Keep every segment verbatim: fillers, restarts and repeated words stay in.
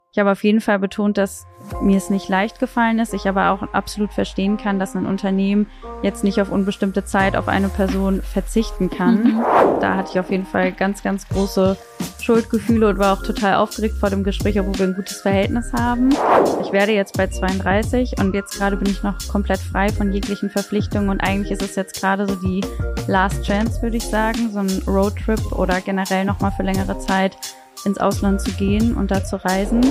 Ich habe auf jeden Fall betont, dass mir es nicht leicht gefallen ist. Ich aber auch absolut verstehen kann, dass ein Unternehmen jetzt nicht auf unbestimmte Zeit auf eine Person verzichten kann. Mhm. Da hatte ich auf jeden Fall ganz, ganz große Schuldgefühle und war auch total aufgeregt vor dem Gespräch, obwohl wir ein gutes Verhältnis haben. Ich werde jetzt bei zweiunddreißig und jetzt gerade bin ich noch komplett frei von jeglichen Verpflichtungen und eigentlich ist es jetzt gerade so die Last Chance, würde ich sagen, so ein Roadtrip oder generell nochmal für längere Zeit ins Ausland zu gehen und da zu reisen.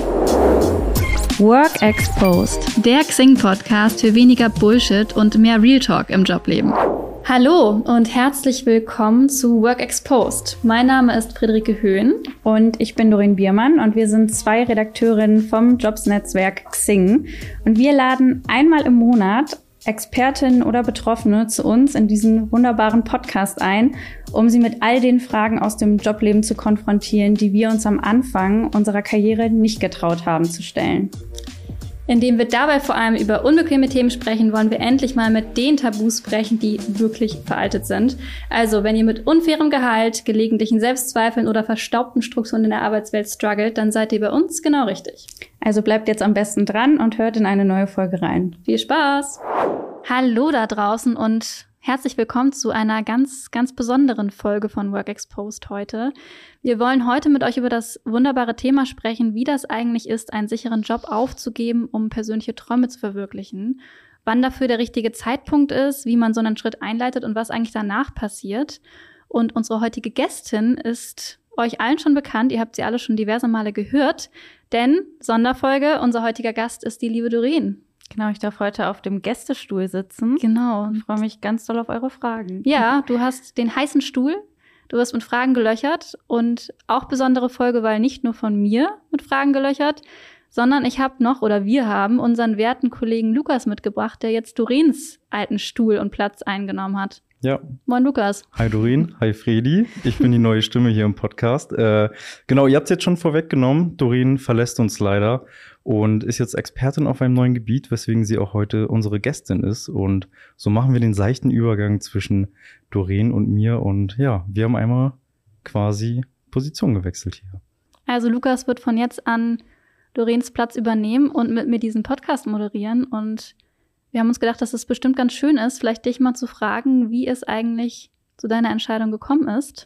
Work Exposed, der Xing-Podcast für weniger Bullshit und mehr Real Talk im Jobleben. Hallo und herzlich willkommen zu Work Exposed. Mein Name ist Friederike Höhn. Und ich bin Doreen Biermann und wir sind zwei Redakteurinnen vom Jobs-Netzwerk Xing. Und wir laden einmal im Monat Expertinnen oder Betroffene zu uns in diesen wunderbaren Podcast ein, um sie mit all den Fragen aus dem Jobleben zu konfrontieren, die wir uns am Anfang unserer Karriere nicht getraut haben zu stellen. Indem wir dabei vor allem über unbequeme Themen sprechen, wollen wir endlich mal mit den Tabus brechen, die wirklich veraltet sind. Also, wenn ihr mit unfairem Gehalt, gelegentlichen Selbstzweifeln oder verstaubten Strukturen in der Arbeitswelt struggelt, dann seid ihr bei uns genau richtig. Also bleibt jetzt am besten dran und hört in eine neue Folge rein. Viel Spaß! Hallo da draußen und herzlich willkommen zu einer ganz, ganz besonderen Folge von Work Exposed heute. Wir wollen heute mit euch über das wunderbare Thema sprechen, wie das eigentlich ist, einen sicheren Job aufzugeben, um persönliche Träume zu verwirklichen, wann dafür der richtige Zeitpunkt ist, wie man so einen Schritt einleitet und was eigentlich danach passiert. Und unsere heutige Gästin ist euch allen schon bekannt, ihr habt sie alle schon diverse Male gehört, denn Sonderfolge, unser heutiger Gast ist die liebe Doreen. Genau, ich darf heute auf dem Gästestuhl sitzen. Genau. Ich freue mich ganz doll auf eure Fragen. Ja, du hast den heißen Stuhl, du wirst mit Fragen gelöchert und auch besondere Folge, weil nicht nur von mir mit Fragen gelöchert, sondern ich habe noch, oder wir haben, unseren werten Kollegen Lukas mitgebracht, der jetzt Doreens alten Stuhl und Platz eingenommen hat. Ja. Moin Lukas. Hi Doreen, hi Fredi. Ich bin die neue Stimme hier im Podcast. Äh, genau, ihr habt es jetzt schon vorweggenommen. Doreen verlässt uns leider und ist jetzt Expertin auf einem neuen Gebiet, weswegen sie auch heute unsere Gästin ist. Und so machen wir den seichten Übergang zwischen Doreen und mir. Und ja, wir haben einmal quasi Position gewechselt hier. Also Lukas wird von jetzt an Doreens Platz übernehmen und mit mir diesen Podcast moderieren. Und wir haben uns gedacht, dass es bestimmt ganz schön ist, vielleicht dich mal zu fragen, wie es eigentlich zu deiner Entscheidung gekommen ist.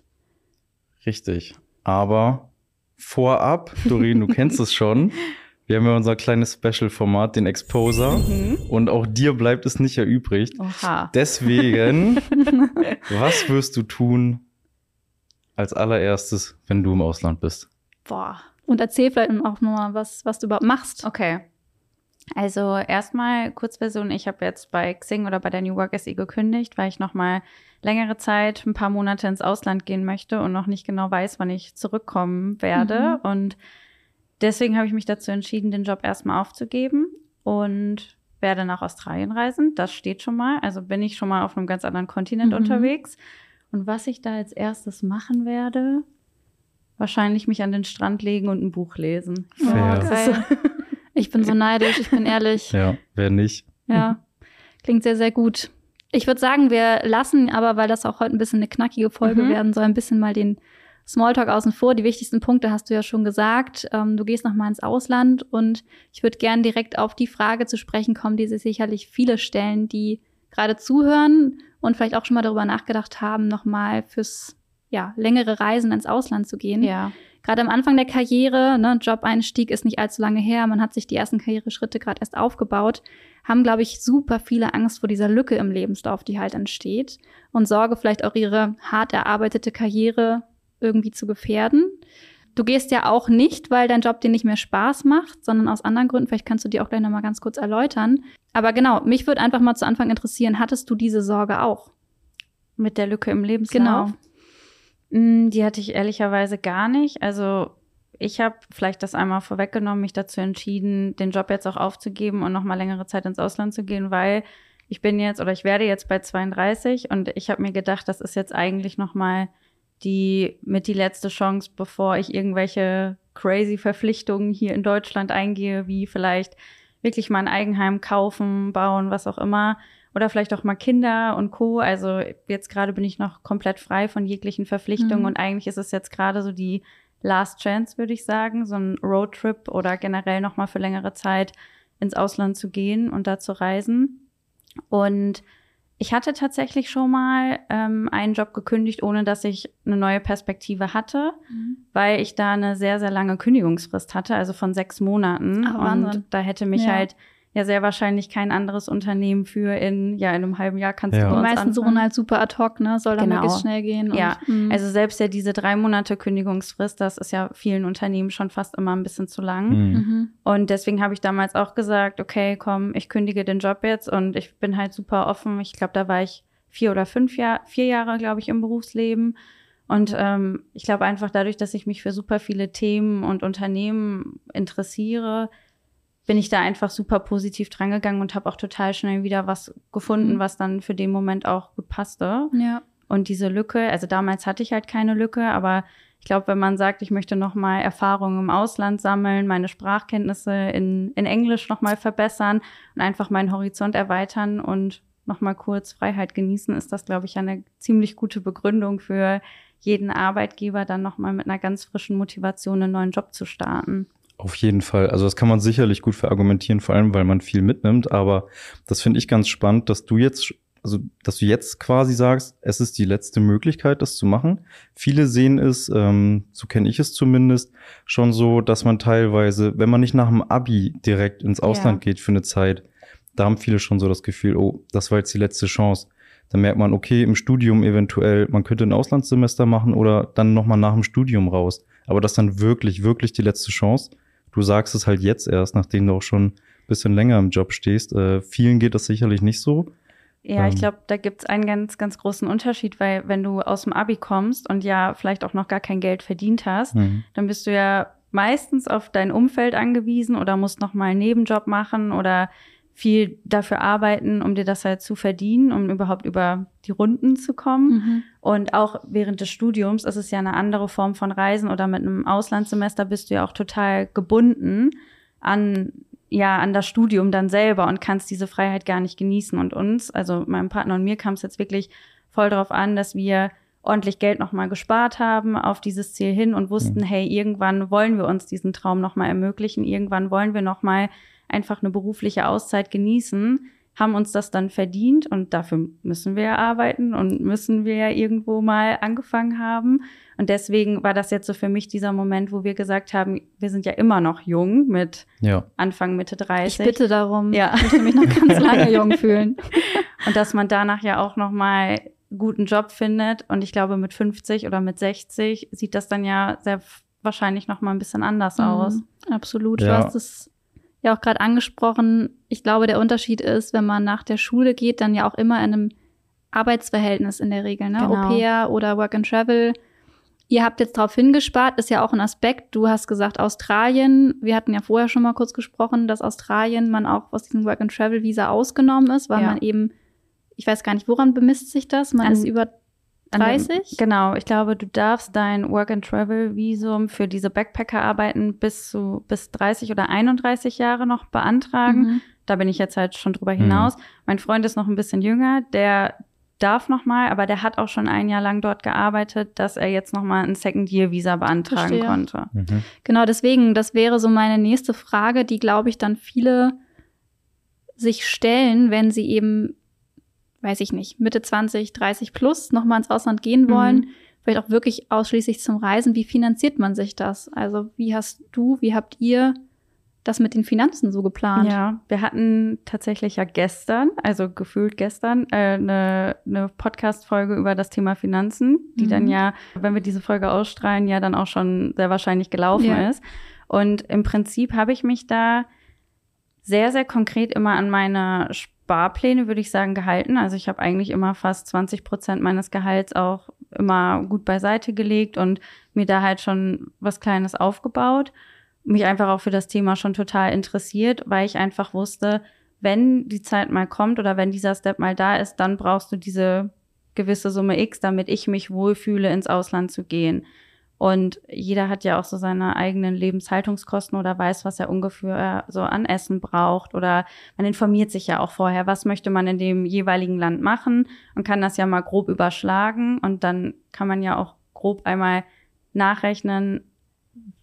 Richtig. Aber vorab, Doreen, du kennst es schon. Wir haben ja unser kleines Special-Format, den Exposer. Mhm. Und auch dir bleibt es nicht erübrigt. Oha. Deswegen, was wirst du tun als allererstes, wenn du im Ausland bist? Boah. Und erzähl vielleicht auch nochmal, was, was du überhaupt machst. Okay. Also erstmal Kurzversion, ich habe jetzt bei Xing oder bei der New Work S E gekündigt, weil ich noch mal längere Zeit, ein paar Monate ins Ausland gehen möchte und noch nicht genau weiß, wann ich zurückkommen werde. Mhm. Und deswegen habe ich mich dazu entschieden, den Job erstmal aufzugeben und werde nach Australien reisen. Das steht schon mal. Also bin ich schon mal auf einem ganz anderen Kontinent mhm. unterwegs. Und was ich da als erstes machen werde, wahrscheinlich mich an den Strand legen und ein Buch lesen. Fair. Oh, geil. Ich bin so neidisch, ich bin ehrlich. Ja, wer nicht? Ja, klingt sehr, sehr gut. Ich würde sagen, wir lassen aber, weil das auch heute ein bisschen eine knackige Folge mhm. werden soll, ein bisschen mal den Smalltalk außen vor. Die wichtigsten Punkte hast du ja schon gesagt. Ähm, du gehst nochmal ins Ausland und ich würde gern direkt auf die Frage zu sprechen kommen, die sich sicherlich viele stellen, die gerade zuhören und vielleicht auch schon mal darüber nachgedacht haben, nochmal fürs ja, längere Reisen ins Ausland zu gehen. Ja. Gerade am Anfang der Karriere, ne, Job-Einstieg ist nicht allzu lange her, man hat sich die ersten Karriereschritte gerade erst aufgebaut, haben, glaube ich, super viele Angst vor dieser Lücke im Lebenslauf, die halt entsteht und Sorge, vielleicht auch ihre hart erarbeitete Karriere irgendwie zu gefährden. Du gehst ja auch nicht, weil dein Job dir nicht mehr Spaß macht, sondern aus anderen Gründen. Vielleicht kannst du die auch gleich nochmal ganz kurz erläutern. Aber genau, mich würde einfach mal zu Anfang interessieren, hattest du diese Sorge auch? Mit der Lücke im Lebenslauf? Genau. Die hatte ich ehrlicherweise gar nicht. Also ich habe vielleicht das einmal vorweggenommen, mich dazu entschieden, den Job jetzt auch aufzugeben und noch mal längere Zeit ins Ausland zu gehen, weil ich bin jetzt oder ich werde jetzt bei zweiunddreißig und ich habe mir gedacht, das ist jetzt eigentlich noch mal die mit die letzte Chance, bevor ich irgendwelche crazy Verpflichtungen hier in Deutschland eingehe, wie vielleicht wirklich mal ein Eigenheim kaufen, bauen, was auch immer. Oder vielleicht auch mal Kinder und Co. Also jetzt gerade bin ich noch komplett frei von jeglichen Verpflichtungen mhm. und eigentlich ist es jetzt gerade so die Last Chance, würde ich sagen, so ein Roadtrip oder generell nochmal für längere Zeit ins Ausland zu gehen und da zu reisen. Und ich hatte tatsächlich schon mal ähm, einen Job gekündigt, ohne dass ich eine neue Perspektive hatte, mhm. weil ich da eine sehr, sehr lange Kündigungsfrist hatte, also von sechs Monaten. Ach, und Wahnsinn. Da hätte mich ja. halt ja sehr wahrscheinlich kein anderes Unternehmen für in ja in einem halben Jahr kannst ja. du bei uns Die meisten anfangen. suchen halt super ad hoc, ne? Soll dann Genau. möglichst schnell gehen. Und, ja, mh. also selbst ja diese drei Monate Kündigungsfrist, das ist ja vielen Unternehmen schon fast immer ein bisschen zu lang. Mhm. Mhm. Und deswegen habe ich damals auch gesagt, okay, komm, ich kündige den Job jetzt und ich bin halt super offen. Ich glaube, da war ich vier oder fünf Jahre, vier Jahre, glaube ich, im Berufsleben. Und ähm, ich glaube einfach dadurch, dass ich mich für super viele Themen und Unternehmen interessiere, bin ich da einfach super positiv drangegangen und habe auch total schnell wieder was gefunden, Mhm. was dann für den Moment auch gut passte. Ja. Und diese Lücke, also damals hatte ich halt keine Lücke, aber ich glaube, wenn man sagt, ich möchte nochmal Erfahrungen im Ausland sammeln, meine Sprachkenntnisse in, in Englisch nochmal verbessern und einfach meinen Horizont erweitern und nochmal kurz Freiheit genießen, ist das, glaube ich, eine ziemlich gute Begründung für jeden Arbeitgeber, dann nochmal mit einer ganz frischen Motivation einen neuen Job zu starten. Auf jeden Fall. Also das kann man sicherlich gut verargumentieren, vor allem, weil man viel mitnimmt. Aber das finde ich ganz spannend, dass du jetzt, also dass du jetzt quasi sagst, es ist die letzte Möglichkeit, das zu machen. Viele sehen es, ähm, so kenne ich es zumindest, schon so, dass man teilweise, wenn man nicht nach dem Abi direkt ins Ausland ja. geht für eine Zeit, da haben viele schon so das Gefühl, oh, das war jetzt die letzte Chance. Dann merkt man, okay, im Studium eventuell, man könnte ein Auslandssemester machen oder dann nochmal nach dem Studium raus. Aber das ist dann wirklich, wirklich die letzte Chance. Du sagst es halt jetzt erst, nachdem du auch schon ein bisschen länger im Job stehst. Äh, vielen geht das sicherlich nicht so. Ja, ich glaube, da gibt's einen ganz, ganz großen Unterschied, weil wenn du aus dem Abi kommst und ja vielleicht auch noch gar kein Geld verdient hast, mhm. dann bist du ja meistens auf dein Umfeld angewiesen oder musst noch mal einen Nebenjob machen oder viel dafür arbeiten, um dir das halt zu verdienen, um überhaupt über die Runden zu kommen. Mhm. Und auch während des Studiums ist es ja eine andere Form von Reisen oder mit einem Auslandssemester bist du ja auch total gebunden an, ja, an das Studium dann selber und kannst diese Freiheit gar nicht genießen. Und uns, also meinem Partner und mir, kam es jetzt wirklich voll darauf an, dass wir ordentlich Geld nochmal gespart haben auf dieses Ziel hin und wussten, mhm. hey, irgendwann wollen wir uns diesen Traum nochmal ermöglichen, irgendwann wollen wir nochmal einfach eine berufliche Auszeit genießen, haben uns das dann verdient und dafür müssen wir ja arbeiten und müssen wir ja irgendwo mal angefangen haben. Und deswegen war das jetzt so für mich dieser Moment, wo wir gesagt haben, wir sind ja immer noch jung mit ja. Anfang, Mitte dreißig. Ich bitte darum, ja. ich möchte mich noch ganz lange jung fühlen. Und dass man danach ja auch noch mal guten Job findet. Und ich glaube, mit fünfzig oder mit sechzig sieht das dann ja sehr wahrscheinlich noch mal ein bisschen anders mhm. aus. Absolut. Ja. Du hast es ja auch gerade angesprochen. Ich glaube, der Unterschied ist, wenn man nach der Schule geht, dann ja auch immer in einem Arbeitsverhältnis in der Regel, ne? Genau. Au pair oder Work and Travel. Ihr habt jetzt drauf hingespart, ist ja auch ein Aspekt. Du hast gesagt Australien. Wir hatten ja vorher schon mal kurz gesprochen, dass Australien man auch aus diesem Work and Travel Visa ausgenommen ist, weil ja. man eben, ich weiß gar nicht, woran bemisst sich das? Man An, ist über dreißig? Dem, genau, ich glaube, du darfst dein Work-and-Travel-Visum für diese Backpacker-Arbeiten bis zu bis dreißig oder einunddreißig Jahre noch beantragen. Mhm. Da bin ich jetzt halt schon drüber hinaus. Mhm. Mein Freund ist noch ein bisschen jünger, der darf noch mal, aber der hat auch schon ein Jahr lang dort gearbeitet, dass er jetzt noch mal ein Second-Year-Visa beantragen Verstehe. konnte. Mhm. Genau, deswegen, das wäre so meine nächste Frage, die, glaube ich, dann viele sich stellen, wenn sie eben weiß ich nicht, Mitte zwanzig, dreißig plus nochmal ins Ausland gehen wollen, mhm. vielleicht auch wirklich ausschließlich zum Reisen. Wie finanziert man sich das? Also wie hast du, wie habt ihr das mit den Finanzen so geplant? Ja, wir hatten tatsächlich ja gestern, also gefühlt gestern, äh, eine, eine Podcast-Folge über das Thema Finanzen, die mhm. dann ja, wenn wir diese Folge ausstrahlen, ja dann auch schon sehr wahrscheinlich gelaufen ja. ist. Und im Prinzip habe ich mich da sehr, sehr konkret immer an meine Sparpläne, würde ich sagen, gehalten. Also ich habe eigentlich immer fast zwanzig Prozent meines Gehalts auch immer gut beiseite gelegt und mir da halt schon was Kleines aufgebaut. Mich einfach auch für das Thema schon total interessiert, weil ich einfach wusste, wenn die Zeit mal kommt oder wenn dieser Step mal da ist, dann brauchst du diese gewisse Summe X, damit ich mich wohlfühle, ins Ausland zu gehen. Und jeder hat ja auch so seine eigenen Lebenshaltungskosten oder weiß, was er ungefähr so an Essen braucht. Oder man informiert sich ja auch vorher, was möchte man in dem jeweiligen Land machen und kann das ja mal grob überschlagen. Und dann kann man ja auch grob einmal nachrechnen,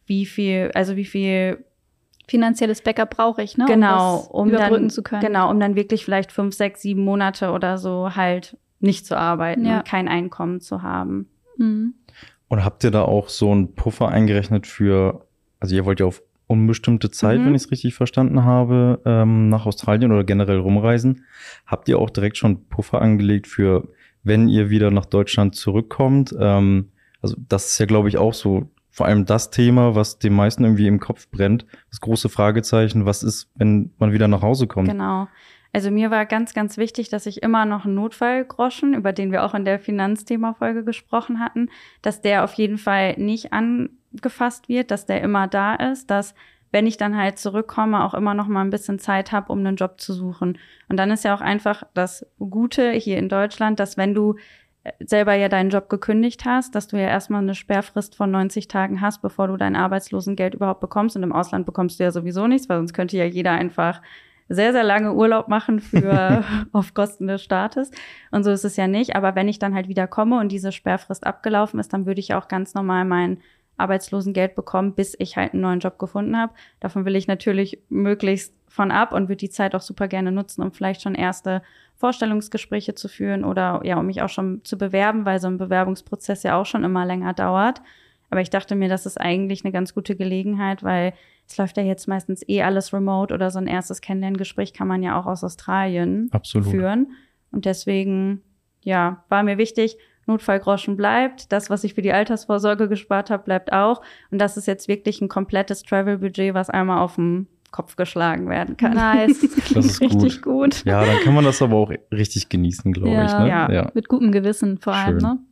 wie viel, also wie viel finanzielles Backup brauche ich, ne? Genau, um, um überbrücken dann, zu können. Genau, um dann wirklich vielleicht fünf, sechs, sieben Monate oder so halt nicht zu arbeiten ja. und kein Einkommen zu haben. Mhm. Und habt ihr da auch so einen Puffer eingerechnet für, also ihr wollt ja auf unbestimmte Zeit, Mhm. wenn ich es richtig verstanden habe, ähm, nach Australien oder generell rumreisen. Habt ihr auch direkt schon Puffer angelegt für, wenn ihr wieder nach Deutschland zurückkommt? Ähm, also das ist ja, glaube ich, auch so vor allem das Thema, was den meisten irgendwie im Kopf brennt. Das große Fragezeichen, was ist, wenn man wieder nach Hause kommt? Genau. Also mir war ganz, ganz wichtig, dass ich immer noch einen Notfallgroschen, über den wir auch in der Finanzthema-Folge gesprochen hatten, dass der auf jeden Fall nicht angefasst wird, dass der immer da ist, dass, wenn ich dann halt zurückkomme, auch immer noch mal ein bisschen Zeit habe, um einen Job zu suchen. Und dann ist ja auch einfach das Gute hier in Deutschland, dass wenn du selber ja deinen Job gekündigt hast, dass du ja erstmal eine Sperrfrist von neunzig Tagen hast, bevor du dein Arbeitslosengeld überhaupt bekommst. Und im Ausland bekommst du ja sowieso nichts, weil sonst könnte ja jeder einfach sehr, sehr lange Urlaub machen für auf Kosten des Staates. Und so ist es ja nicht. Aber wenn ich dann halt wieder komme und diese Sperrfrist abgelaufen ist, dann würde ich auch ganz normal mein Arbeitslosengeld bekommen, bis ich halt einen neuen Job gefunden habe. Davon will ich natürlich möglichst von ab und würde die Zeit auch super gerne nutzen, um vielleicht schon erste Vorstellungsgespräche zu führen oder ja, um mich auch schon zu bewerben, weil so ein Bewerbungsprozess ja auch schon immer länger dauert. Aber ich dachte mir, das ist eigentlich eine ganz gute Gelegenheit, weil es läuft ja jetzt meistens eh alles remote oder so ein erstes Kennenlerngespräch kann man ja auch aus Australien Absolut. führen. Und deswegen, ja, war mir wichtig, Notfallgroschen bleibt. Das, was ich für die Altersvorsorge gespart habe, bleibt auch. Und das ist jetzt wirklich ein komplettes Travel-Budget, was einmal auf den Kopf geschlagen werden kann. Nice. Das ist richtig gut. Ja, dann kann man das aber auch richtig genießen, glaube ja, ich. Ne? Ja. Ja. Mit gutem Gewissen vor allem. Schön. Ne?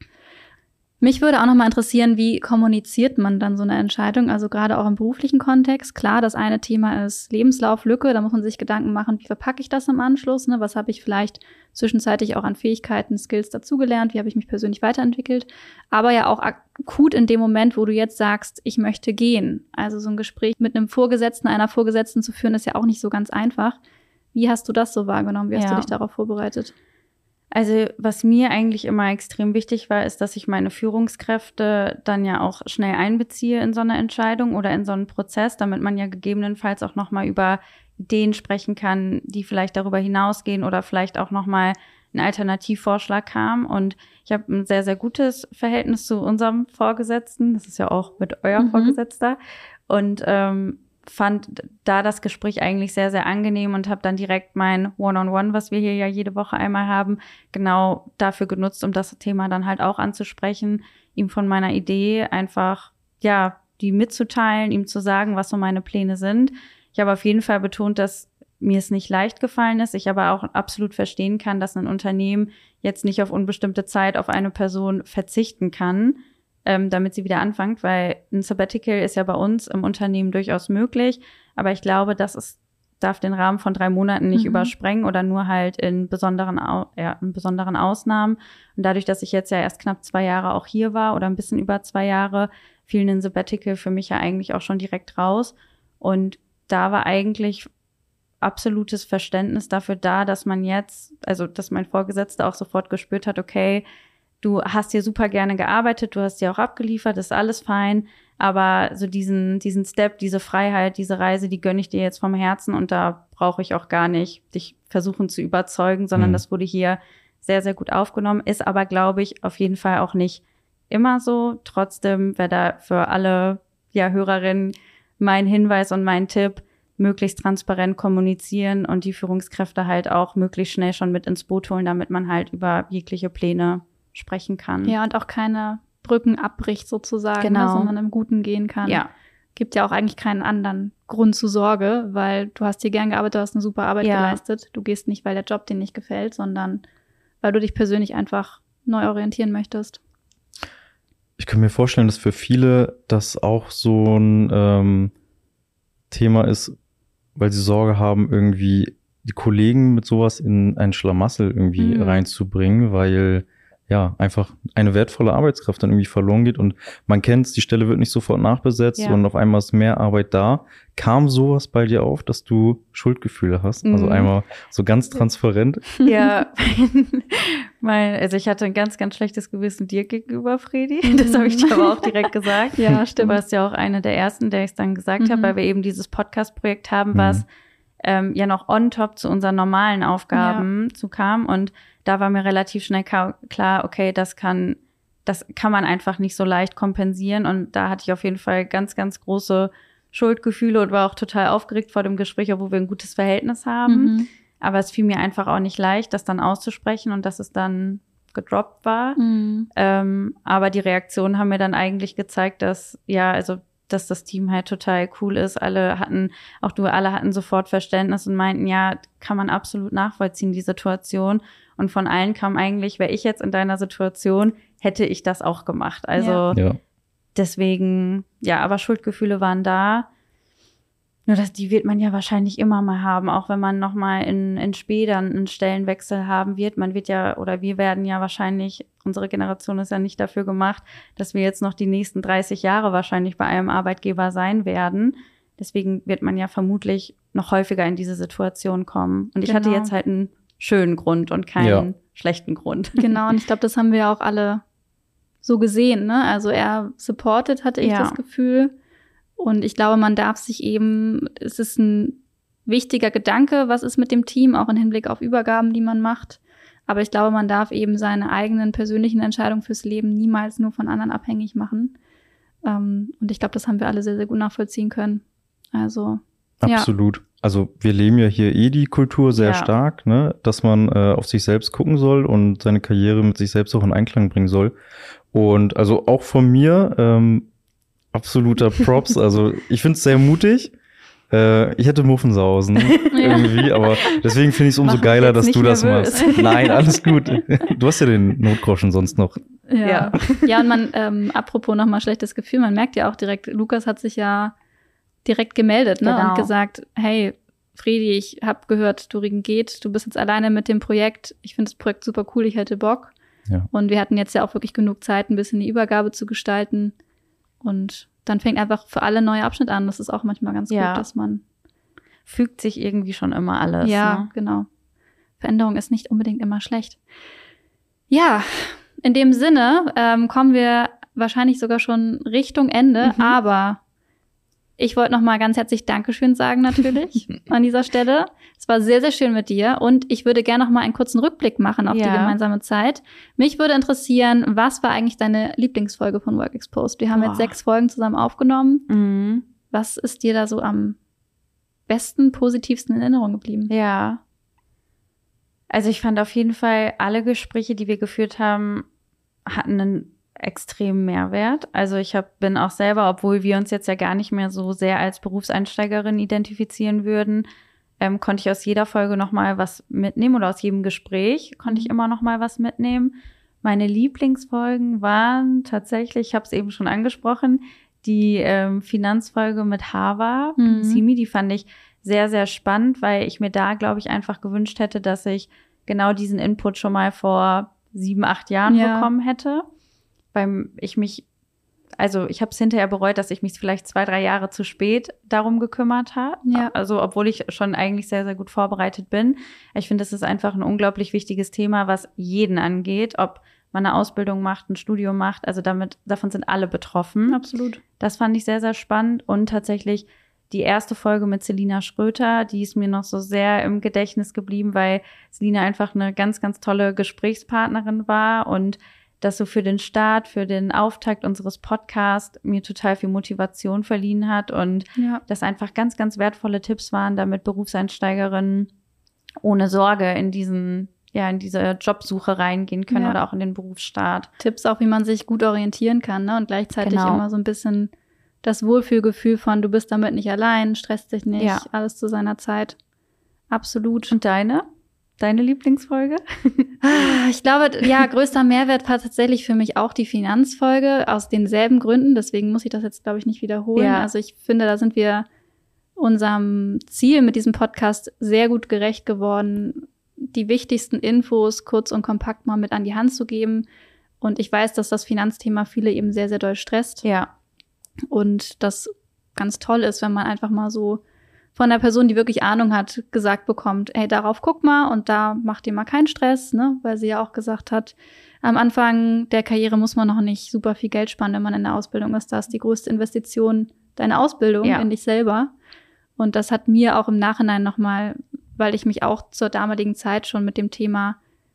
Mich würde auch noch mal interessieren, wie kommuniziert man dann so eine Entscheidung? Also gerade auch im beruflichen Kontext. Klar, das eine Thema ist Lebenslauflücke. Da muss man sich Gedanken machen, wie verpacke ich das im Anschluss? Ne? Was habe ich vielleicht zwischenzeitlich auch an Fähigkeiten, Skills dazugelernt? Wie habe ich mich persönlich weiterentwickelt? Aber ja auch akut in dem Moment, wo du jetzt sagst, ich möchte gehen. Also so ein Gespräch mit einem Vorgesetzten, einer Vorgesetzten zu führen, ist ja auch nicht so ganz einfach. Wie hast du das so wahrgenommen? Wie hast Ja. du dich darauf vorbereitet? Also was mir eigentlich immer extrem wichtig war, ist, dass ich meine Führungskräfte dann ja auch schnell einbeziehe in so eine Entscheidung oder in so einen Prozess, damit man ja gegebenenfalls auch noch mal über Ideen sprechen kann, die vielleicht darüber hinausgehen oder vielleicht auch noch mal ein Alternativvorschlag kam. Und ich habe ein sehr, sehr gutes Verhältnis zu unserem Vorgesetzten. Das ist ja auch mit euer Mhm. Vorgesetzter. Und ähm, fand da das Gespräch eigentlich sehr, sehr angenehm und habe dann direkt mein One-on-One, was wir hier ja jede Woche einmal haben, genau dafür genutzt, um das Thema dann halt auch anzusprechen, ihm von meiner Idee einfach, ja, die mitzuteilen, ihm zu sagen, was so meine Pläne sind. Ich habe auf jeden Fall betont, dass mir es nicht leicht gefallen ist, ich aber auch absolut verstehen kann, dass ein Unternehmen jetzt nicht auf unbestimmte Zeit auf eine Person verzichten kann, ähm, damit sie wieder anfängt, weil ein Sabbatical ist ja bei uns im Unternehmen durchaus möglich, aber ich glaube, das ist, darf den Rahmen von drei Monaten nicht Mhm. übersprengen oder nur halt in besonderen, Au- ja, in besonderen Ausnahmen. Und dadurch, dass ich jetzt ja erst knapp zwei Jahre auch hier war oder ein bisschen über zwei Jahre, fiel ein Sabbatical für mich ja eigentlich auch schon direkt raus. Und da war eigentlich absolutes Verständnis dafür da, dass man jetzt, also dass mein Vorgesetzter auch sofort gespürt hat, okay, du hast hier super gerne gearbeitet, du hast hier auch abgeliefert, ist alles fein, aber so diesen diesen Step, diese Freiheit, diese Reise, die gönne ich dir jetzt vom Herzen und da brauche ich auch gar nicht dich versuchen zu überzeugen, sondern Mhm. das wurde hier sehr, sehr gut aufgenommen, ist aber, glaube ich, auf jeden Fall auch nicht immer so. Trotzdem wäre da für alle ja, Hörerinnen mein Hinweis und mein Tipp, möglichst transparent kommunizieren und die Führungskräfte halt auch möglichst schnell schon mit ins Boot holen, damit man halt über jegliche Pläne sprechen kann. Ja, und auch keine Brücken abbricht sozusagen, Genau. ne, sondern im Guten gehen kann. Ja. Gibt ja auch eigentlich keinen anderen Grund zur Sorge, weil du hast hier gern gearbeitet, du hast eine super Arbeit Ja. geleistet. Du gehst nicht, weil der Job dir nicht gefällt, sondern weil du dich persönlich einfach neu orientieren möchtest. Ich kann mir vorstellen, dass für viele das auch so ein ähm, Thema ist, weil sie Sorge haben, irgendwie die Kollegen mit sowas in ein Schlamassel irgendwie Mhm. reinzubringen, weil ja, einfach eine wertvolle Arbeitskraft dann irgendwie verloren geht und man kennt's, die Stelle wird nicht sofort nachbesetzt Ja. und auf einmal ist mehr Arbeit da. Kam sowas bei dir auf, dass du Schuldgefühle hast? Mhm. Also einmal so ganz transparent. Ja, mein, also ich hatte ein ganz, ganz schlechtes Gewissen dir gegenüber, Fredi. Das habe ich dir aber auch direkt gesagt. Ja, stimmt. Du warst ja auch eine der ersten, der ich es dann gesagt Mhm. habe, weil wir eben dieses Podcast-Projekt haben, Mhm. was ähm, ja noch on top zu unseren normalen Aufgaben zu kam. Und da war mir relativ schnell ka- klar, okay, das kann, das kann man einfach nicht so leicht kompensieren. Und da hatte ich auf jeden Fall ganz, ganz große Schuldgefühle und war auch total aufgeregt vor dem Gespräch, obwohl wir ein gutes Verhältnis haben. Mhm. Aber es fiel mir einfach auch nicht leicht, das dann auszusprechen und dass es dann gedroppt war. Mhm. Ähm, aber die Reaktionen haben mir dann eigentlich gezeigt, dass, ja, also, dass das Team halt total cool ist. Alle hatten, auch du, alle hatten sofort Verständnis und meinten, ja, kann man absolut nachvollziehen, die Situation. Und von allen kam eigentlich, wäre ich jetzt in deiner Situation, hätte ich das auch gemacht. Also, Ja. Ja. deswegen, ja, aber Schuldgefühle waren da. Nur das, die wird man ja wahrscheinlich immer mal haben, auch wenn man nochmal in, in Spee dann einen Stellenwechsel haben wird. Man wird ja, oder wir werden ja wahrscheinlich, unsere Generation ist ja nicht dafür gemacht, dass wir jetzt noch die nächsten dreißig Jahre wahrscheinlich bei einem Arbeitgeber sein werden. Deswegen wird man ja vermutlich noch häufiger in diese Situation kommen. Und ich hatte Genau. jetzt halt einen schönen Grund und keinen Ja. schlechten Grund. Genau, und ich glaube, das haben wir auch alle so gesehen, ne? Also er supported, hatte ich Ja. das Gefühl. Und ich glaube, man darf sich eben, es ist ein wichtiger Gedanke, was ist mit dem Team, auch im Hinblick auf Übergaben, die man macht. Aber ich glaube, man darf eben seine eigenen persönlichen Entscheidungen fürs Leben niemals nur von anderen abhängig machen. Ähm, und ich glaube, das haben wir alle sehr, sehr gut nachvollziehen können. Also, Absolut. Also wir leben ja hier eh die Kultur sehr Ja. stark, ne, dass man äh, auf sich selbst gucken soll und seine Karriere mit sich selbst auch in Einklang bringen soll. Und also auch von mir ähm, absoluter Props. Also ich finde es sehr mutig. Äh, ich hätte Muffensausen irgendwie, aber deswegen finde ich es umso Mach mich geiler, jetzt dass nicht du das nervös. machst. Nein, alles gut. Du hast ja den Notgroschen sonst noch. Ja. Ja. Ja, und man, ähm, apropos nochmal schlechtes Gefühl, man merkt ja auch direkt, Lukas hat sich ja direkt gemeldet, ne, Genau. und gesagt, hey, Fredi, ich habe gehört, Dorigen geht, du bist jetzt alleine mit dem Projekt. Ich finde das Projekt super cool, ich hätte Bock. Ja. Und wir hatten jetzt ja auch wirklich genug Zeit, ein bisschen die Übergabe zu gestalten. Und dann fängt einfach für alle ein neuer Abschnitt an. Das ist auch manchmal ganz Ja. gut, dass man, Fügt sich irgendwie schon immer alles. ja, Ne? genau. Veränderung ist nicht unbedingt immer schlecht. Ja, in dem Sinne ähm, kommen wir wahrscheinlich sogar schon Richtung Ende, Mhm. aber ich wollte noch mal ganz herzlich Dankeschön sagen natürlich an dieser Stelle. Es war sehr, sehr schön mit dir und ich würde gerne noch mal einen kurzen Rückblick machen auf die Ja. gemeinsame Zeit. Mich würde interessieren, was war eigentlich deine Lieblingsfolge von Work Exposed? Wir haben Boah. jetzt sechs Folgen zusammen aufgenommen. Mhm. Was ist dir da so am besten, positivsten in Erinnerung geblieben? Ja. Also ich fand auf jeden Fall, alle Gespräche, die wir geführt haben, hatten einen extremen Mehrwert. Also ich hab, bin auch selber, obwohl wir uns jetzt ja gar nicht mehr so sehr als Berufseinsteigerin identifizieren würden, ähm, konnte ich aus jeder Folge noch mal was mitnehmen oder aus jedem Gespräch konnte ich immer noch mal was mitnehmen. Meine Lieblingsfolgen waren tatsächlich, ich habe es eben schon angesprochen, die ähm, Finanzfolge mit Hava, Mhm. Simi, die fand ich sehr, sehr spannend, weil ich mir da, glaube ich, einfach gewünscht hätte, dass ich genau diesen Input schon mal vor sieben, acht Jahren Ja. bekommen hätte. Weil ich mich, also ich habe es hinterher bereut, dass ich mich vielleicht zwei, drei Jahre zu spät darum gekümmert habe. Ja. Also obwohl ich schon eigentlich sehr, sehr gut vorbereitet bin. Ich finde, das ist einfach ein unglaublich wichtiges Thema, was jeden angeht, ob man eine Ausbildung macht, ein Studium macht. Also damit, davon sind alle betroffen. Absolut. Das fand ich sehr, sehr spannend. Und tatsächlich die erste Folge mit Selina Schröter, die ist mir noch so sehr im Gedächtnis geblieben, weil Selina einfach eine ganz, ganz tolle Gesprächspartnerin war und das so für den Start, für den Auftakt unseres Podcasts mir total viel Motivation verliehen hat und Ja. das einfach ganz, ganz wertvolle Tipps waren, damit Berufseinsteigerinnen ohne Sorge in diesen, ja, in diese Jobsuche reingehen können Ja. oder auch in den Berufsstart. Tipps auch, wie man sich gut orientieren kann, ne? Und gleichzeitig Genau. immer so ein bisschen das Wohlfühlgefühl von, du bist damit nicht allein, stresst dich nicht, Ja. alles zu seiner Zeit. Absolut. Und deine? Deine Lieblingsfolge? Ah, Ich glaube, ja, größter Mehrwert war tatsächlich für mich auch die Finanzfolge aus denselben Gründen. Deswegen muss ich das jetzt, glaube ich, nicht wiederholen. Ja. Also ich finde, da sind wir unserem Ziel mit diesem Podcast sehr gut gerecht geworden, die wichtigsten Infos kurz und kompakt mal mit an die Hand zu geben. Und ich weiß, dass das Finanzthema viele eben sehr, sehr doll stresst. Ja. Und das ganz toll ist, wenn man einfach mal so von der Person, die wirklich Ahnung hat, gesagt bekommt, ey, darauf guck mal und da macht ihr mal keinen Stress, ne? Weil sie ja auch gesagt hat, am Anfang der Karriere muss man noch nicht super viel Geld sparen, wenn man in der Ausbildung ist. Das ist die größte Investition deine Ausbildung ja. in dich selber. Und das hat mir auch im Nachhinein nochmal, weil ich mich auch zur damaligen Zeit schon mit dem Thema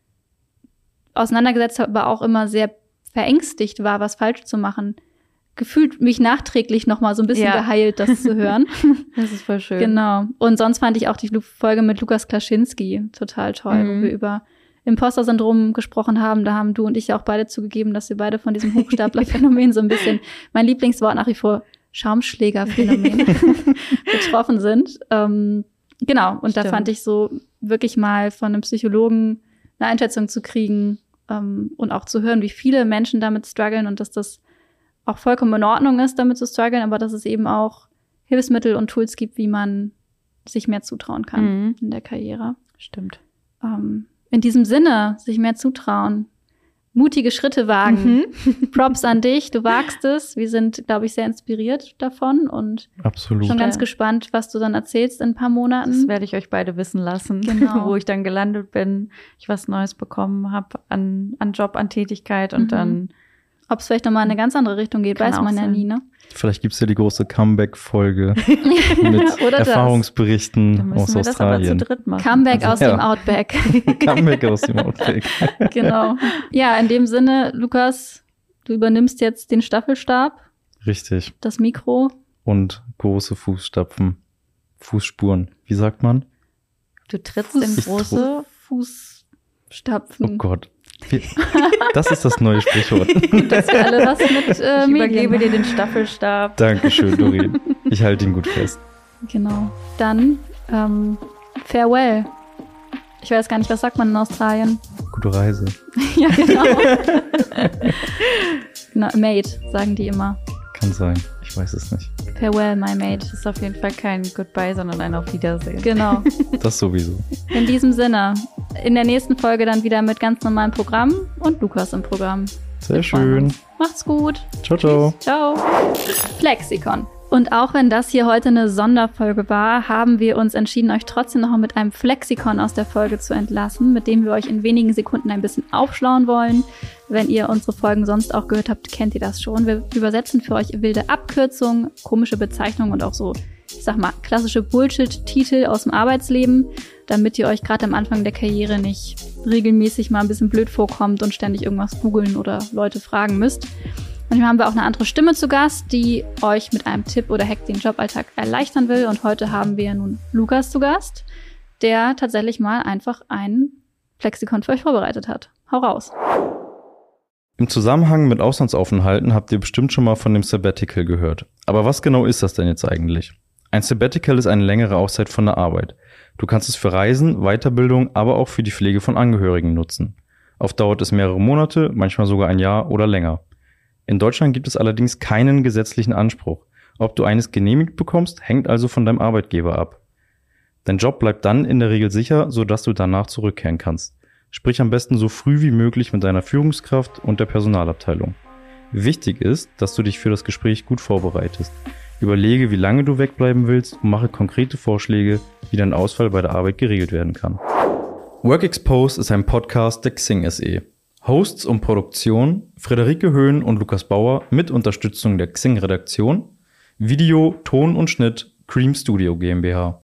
auseinandergesetzt habe, aber auch immer sehr verängstigt war, was falsch zu machen, gefühlt mich nachträglich noch mal so ein bisschen ja. geheilt, das zu hören. Das ist voll schön. Genau. Und sonst fand ich auch die Folge mit Lukas Klaschinski total toll, mhm. wo wir über Imposter-Syndrom gesprochen haben. Da haben du und ich ja auch beide zugegeben, dass wir beide von diesem Hochstapler-Phänomen so ein bisschen, mein Lieblingswort nach wie vor, Schaumschläger-Phänomen betroffen sind. Ähm, genau. Und Stimmt. da fand ich so wirklich mal von einem Psychologen eine Einschätzung zu kriegen ähm, und auch zu hören, wie viele Menschen damit strugglen und dass das auch vollkommen in Ordnung ist, damit zu strugglen, aber dass es eben auch Hilfsmittel und Tools gibt, wie man sich mehr zutrauen kann mhm. in der Karriere. Stimmt. Ähm, in diesem Sinne, sich mehr zutrauen, mutige Schritte wagen. Mhm. Props an dich, du wagst es. Wir sind, glaube ich, sehr inspiriert davon und Absolut. schon ganz gespannt, was du dann erzählst in ein paar Monaten. Das werde ich euch beide wissen lassen, genau. wo ich dann gelandet bin, ich was Neues bekommen habe an, an Job, an Tätigkeit und mhm. dann ob es vielleicht nochmal in eine ganz andere Richtung geht, weiß man ja nie, ne? Vielleicht gibt es ja die große Comeback-Folge mit Erfahrungsberichten aus Australien. Das aber zu dritt machen. Comeback also, aus ja. dem Outback. Comeback aus dem Outback. Genau. Ja, in dem Sinne, Lukas, du übernimmst jetzt den Staffelstab. Richtig. Das Mikro. Und große Fußstapfen. Fußspuren. Wie sagt man? Du trittst Fuß, in große Fußstapfen. Oh Gott. Das ist das neue Sprichwort. Dass wir alle was mit äh, Ich übergebe dir den Staffelstab. Dankeschön, Doreen. Ich halte ihn gut fest. Genau. Dann ähm, farewell. Ich weiß gar nicht, was sagt man in Australien? Gute Reise. Ja, genau. Na, mate, sagen die immer. Kann sein. Ich weiß es nicht. Farewell, my mate. Das ist auf jeden Fall kein Goodbye, sondern ein Auf Wiedersehen. Genau. Das sowieso. In diesem Sinne, in der nächsten Folge dann wieder mit ganz normalem Programm und Lukas im Programm. Sehr schön. Macht's gut. Ciao, ciao. Tschüss. Ciao. Flexikon. Und auch wenn das hier heute eine Sonderfolge war, haben wir uns entschieden, euch trotzdem noch mit einem Flexikon aus der Folge zu entlassen, mit dem wir euch in wenigen Sekunden ein bisschen aufschlauen wollen. Wenn ihr unsere Folgen sonst auch gehört habt, kennt ihr das schon. Wir übersetzen für euch wilde Abkürzungen, komische Bezeichnungen und auch so, ich sag mal, klassische Bullshit-Titel aus dem Arbeitsleben, damit ihr euch gerade am Anfang der Karriere nicht regelmäßig mal ein bisschen blöd vorkommt und ständig irgendwas googeln oder Leute fragen müsst. Manchmal haben wir auch eine andere Stimme zu Gast, die euch mit einem Tipp oder Hack den Joballtag erleichtern will. Und heute haben wir nun Lukas zu Gast, der tatsächlich mal einfach ein Flexikon für euch vorbereitet hat. Hau raus. Im Zusammenhang mit Auslandsaufenthalten habt ihr bestimmt schon mal von dem Sabbatical gehört. Aber was genau ist das denn jetzt eigentlich? Ein Sabbatical ist eine längere Auszeit von der Arbeit. Du kannst es für Reisen, Weiterbildung, aber auch für die Pflege von Angehörigen nutzen. Oft dauert es mehrere Monate, manchmal sogar ein Jahr oder länger. In Deutschland gibt es allerdings keinen gesetzlichen Anspruch. Ob du eines genehmigt bekommst, hängt also von deinem Arbeitgeber ab. Dein Job bleibt dann in der Regel sicher, sodass du danach zurückkehren kannst. Sprich am besten so früh wie möglich mit deiner Führungskraft und der Personalabteilung. Wichtig ist, dass du dich für das Gespräch gut vorbereitest. Überlege, wie lange du wegbleiben willst und mache konkrete Vorschläge, wie dein Ausfall bei der Arbeit geregelt werden kann. Work Exposed ist ein Podcast der Xing S E. Hosts und Produktion Friederike Höhn und Lukas Bauer mit Unterstützung der Xing-Redaktion. Video, Ton und Schnitt Cream Studio GmbH.